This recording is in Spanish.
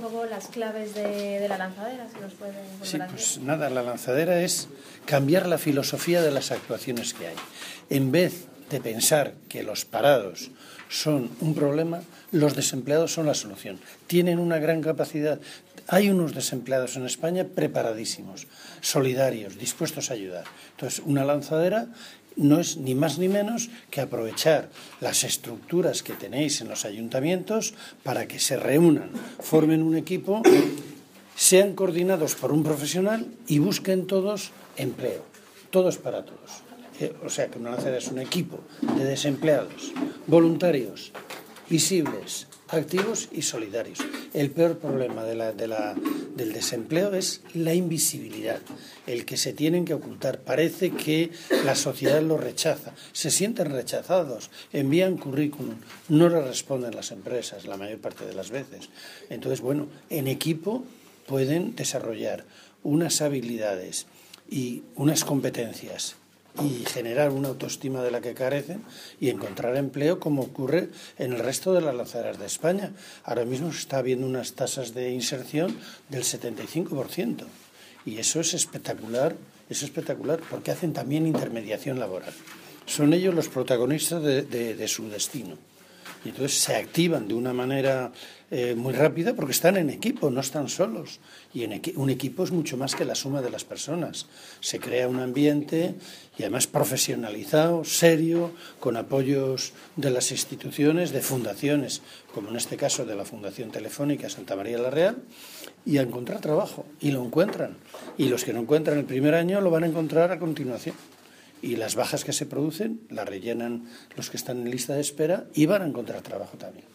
poco las claves de la lanzadera, si nos pueden volver Sí, a pues decir. nada, la lanzadera es cambiar la filosofía de las actuaciones que hay. En vez de pensar que los parados son un problema, los desempleados son la solución. Tienen una gran capacidad. Hay unos desempleados en España preparadísimos, solidarios, dispuestos a ayudar. Entonces, una lanzadera no es ni más ni menos que aprovechar las estructuras que tenéis en los ayuntamientos para que se reúnan, formen un equipo, sean coordinados por un profesional y busquen todos empleo, todos para todos. O sea, que una lanzadera es un equipo de desempleados, voluntarios, visibles, activos y solidarios. El peor problema del desempleo es la invisibilidad, el que se tienen que ocultar. Parece que la sociedad los rechaza, se sienten rechazados, envían currículum, no les responden las empresas la mayor parte de las veces. Entonces, bueno, en equipo pueden desarrollar unas habilidades y unas competencias y generar una autoestima de la que carecen y encontrar empleo como ocurre en el resto de las lanzaderas de España. Ahora mismo se está viendo unas tasas de inserción del 75% y eso es espectacular porque hacen también intermediación laboral. Son ellos los protagonistas de su destino. Y entonces se activan de una manera muy rápida porque están en equipo, no están solos. Y un equipo es mucho más que la suma de las personas. Se crea un ambiente y además profesionalizado, serio, con apoyos de las instituciones, de fundaciones, como en este caso de la Fundación Telefónica Santa María la Real, y a encontrar trabajo. Y lo encuentran. Y los que no encuentran el primer año lo van a encontrar a continuación. Y las bajas que se producen las rellenan los que están en lista de espera y van a encontrar trabajo también.